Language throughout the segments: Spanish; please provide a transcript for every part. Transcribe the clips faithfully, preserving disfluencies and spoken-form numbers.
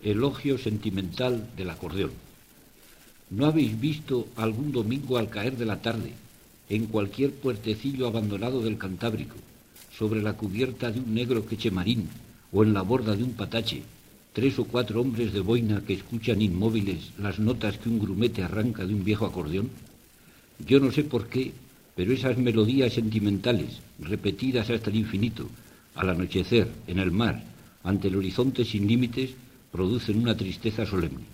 Elogio sentimental del acordeón. ¿No habéis visto algún domingo al caer de la tarde, en cualquier puertecillo abandonado del Cantábrico, sobre la cubierta de un negro quechemarín o en la borda de un patache, tres o cuatro hombres de boina que escuchan inmóviles las notas que un grumete arranca de un viejo acordeón? Yo no sé por qué, pero esas melodías sentimentales, repetidas hasta el infinito, al anochecer, en el mar, ante el horizonte sin límites, producen una tristeza solemne.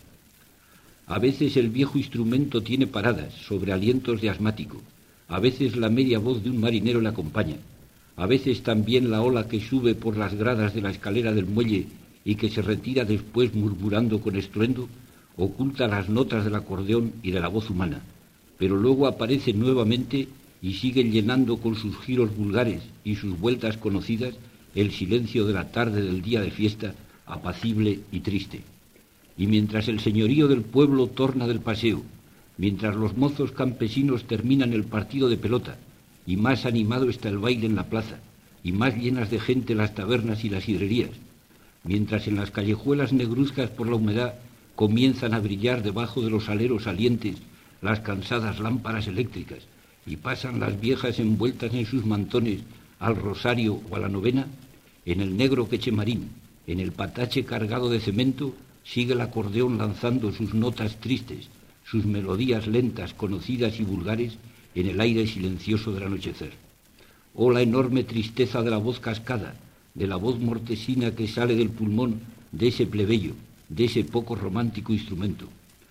A veces el viejo instrumento tiene paradas sobre alientos de asmático, a veces la media voz de un marinero le acompaña, a veces también la ola que sube por las gradas de la escalera del muelle y que se retira después murmurando con estruendo, oculta las notas del acordeón y de la voz humana, pero luego aparece nuevamente y siguen llenando con sus giros vulgares y sus vueltas conocidas el silencio de la tarde del día de fiesta, apacible y triste. Y mientras el señorío del pueblo torna del paseo, mientras los mozos campesinos terminan el partido de pelota, y más animado está el baile en la plaza, y más llenas de gente las tabernas y las sidrerías, mientras en las callejuelas negruzcas por la humedad comienzan a brillar debajo de los aleros salientes las cansadas lámparas eléctricas, y pasan las viejas envueltas en sus mantones al rosario o a la novena, en el negro quechemarín, en el patache cargado de cemento, sigue el acordeón lanzando sus notas tristes, sus melodías lentas, conocidas y vulgares, en el aire silencioso del anochecer. Oh, la enorme tristeza de la voz cascada, de la voz mortecina que sale del pulmón de ese plebeyo, de ese poco romántico instrumento.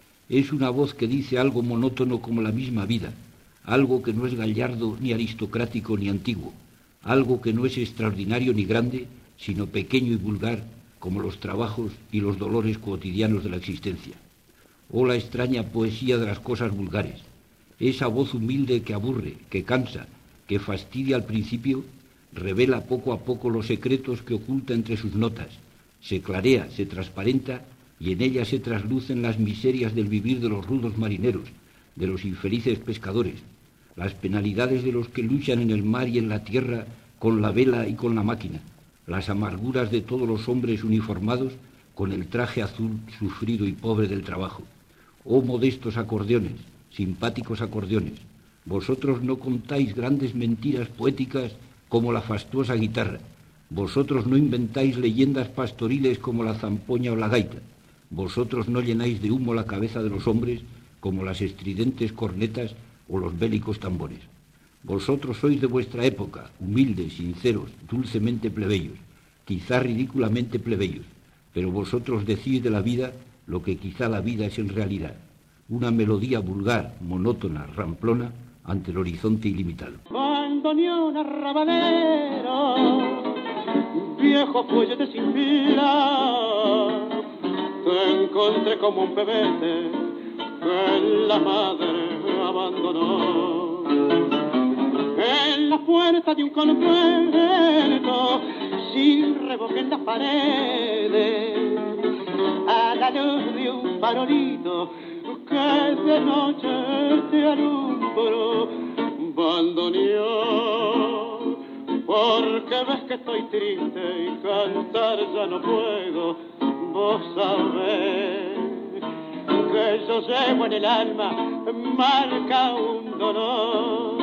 Es una voz que dice algo monótono como la misma vida, algo que no es gallardo ni aristocrático ni antiguo, algo que no es extraordinario ni grande, sino pequeño y vulgar, como los trabajos y los dolores cotidianos de la existencia. Oh, la extraña poesía de las cosas vulgares, esa voz humilde que aburre, que cansa, que fastidia al principio, revela poco a poco los secretos que oculta entre sus notas, se clarea, se transparenta, y en ella se traslucen las miserias del vivir de los rudos marineros, de los infelices pescadores, las penalidades de los que luchan en el mar y en la tierra con la vela y con la máquina, las amarguras de todos los hombres uniformados con el traje azul sufrido y pobre del trabajo. Oh, modestos acordeones, simpáticos acordeones, vosotros no contáis grandes mentiras poéticas como la fastuosa guitarra, vosotros no inventáis leyendas pastoriles como la zampoña o la gaita, vosotros no llenáis de humo la cabeza de los hombres como las estridentes cornetas o los bélicos tambores. Vosotros sois de vuestra época, humildes, sinceros, dulcemente plebeyos, quizá ridículamente plebeyos, pero vosotros decís de la vida lo que quizá la vida es en realidad, una melodía vulgar, monótona, ramplona, ante el horizonte ilimitado. Bandoneón arrabalero, viejo fuelle sin fila, te encontré como un pebete que la madre abandonó. En la puerta de un convento, sin revoque en las paredes, a la luz de un farolito que de noche te alumbró. Bandoneón, porque ves que estoy triste y cantar ya no puedo. Vos sabés que yo llevo en el alma marca un dolor.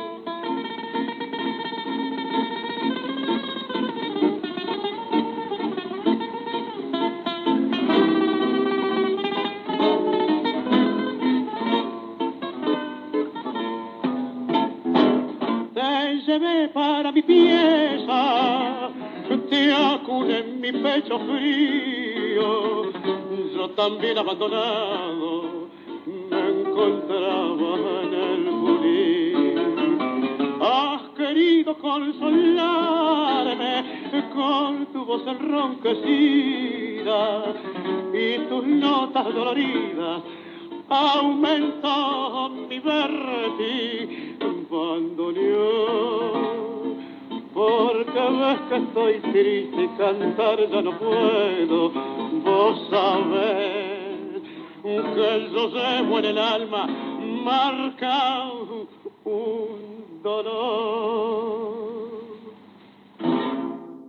Llevé para mi pieza, te acude en mi pecho frío. Yo también abandonado me encontraba en el bulín. Has querido consolarme con tu voz enronquecida y tus notas doloridas aumentan mi vértigo. Bandoneón, porque ves que estoy triste y cantar ya no puedo. Vos sabés que yo llevo en el alma marcado un dolor.